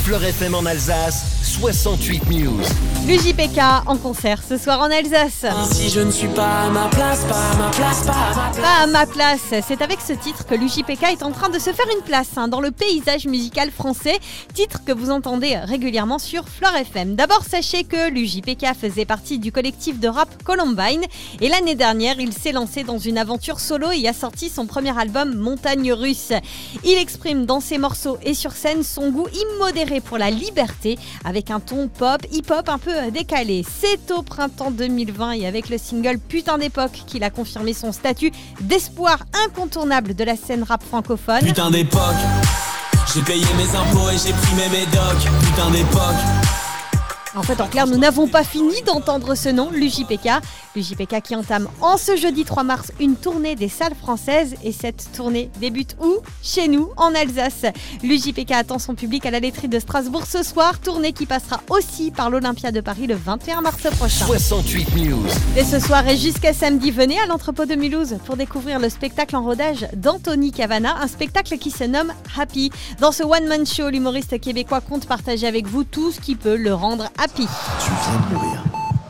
Fleur FM en Alsace, 68 News. L'UJPK en concert ce soir en Alsace. Si je ne suis pas à ma place, pas à ma place, pas à ma place. Pas à ma place, c'est avec ce titre que l'UJPK est en train de se faire une place dans le paysage musical français, titre que vous entendez régulièrement sur Fleur FM. D'abord, sachez que l'UJPK faisait partie du collectif de rap Columbine et l'année dernière, il s'est lancé dans une aventure solo et a sorti son premier album Montagne Russe. Il exprime dans ses morceaux et sur scène son goût immodéré pour la liberté avec un ton pop, hip-hop un peu décalé. C'est au printemps 2020 et avec le single Putain d'époque qu'il a confirmé son statut d'espoir incontournable de la scène rap francophone. Putain d'époque, j'ai payé mes impôts et j'ai pris mes médocs. Putain d'époque. En fait, en clair, nous n'avons pas fini d'entendre ce nom, l'UJPK. L'UJPK qui entame en ce jeudi 3 mars une tournée des salles françaises. Et cette tournée débute où ? Chez nous, en Alsace. L'UJPK attend son public à la laiterie de Strasbourg ce soir. Tournée qui passera aussi par l'Olympia de Paris le 21 mars prochain. 68 News. Et ce soir et jusqu'à samedi, venez à l'entrepôt de Mulhouse pour découvrir le spectacle en rodage d'Anthony Cavana. Un spectacle qui se nomme Happy. Dans ce one-man show, l'humoriste québécois compte partager avec vous tout ce qui peut le rendre happy. Tu viens de mourir.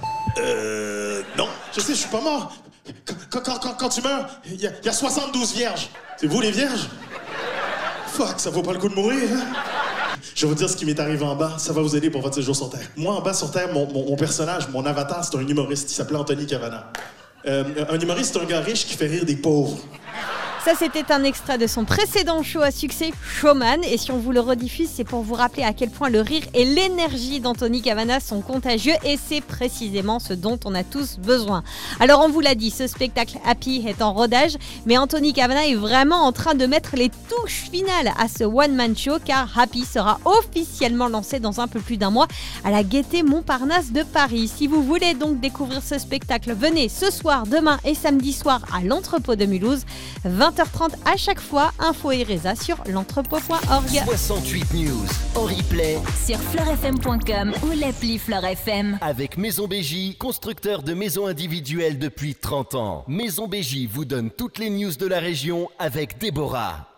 Non. Je sais, je suis pas mort. Quand tu meurs, il y a 72 vierges. C'est vous les vierges? Fuck, ça vaut pas le coup de mourir, hein? Je vais vous dire ce qui m'est arrivé en bas. Ça va vous aider pour votre séjour sur Terre. Moi, en bas sur Terre, mon personnage, mon avatar, c'est un humoriste. Il s'appelait Anthony Cavana. Un humoriste, c'est un gars riche qui fait rire des pauvres. Ça, c'était un extrait de son précédent show à succès, Showman. Et si on vous le rediffuse, c'est pour vous rappeler à quel point le rire et l'énergie d'Anthony Cavana sont contagieux. Et c'est précisément ce dont on a tous besoin. Alors, on vous l'a dit, ce spectacle Happy est en rodage. Mais Anthony Cavana est vraiment en train de mettre les touches finales à ce one-man show. Car Happy sera officiellement lancé dans un peu plus d'un mois à la Gaîté Montparnasse de Paris. Si vous voulez donc découvrir ce spectacle, venez ce soir, demain et samedi soir à l'entrepôt de Mulhouse. 20h30 à chaque fois, info et résa sur l'entrepôt.org. 68 News en replay sur fleurfm.com ou l'appli Fleur FM. avec Maison BJ, constructeur de maisons individuelles depuis 30 ans. Maison BJ vous donne toutes les news de la région avec Déborah.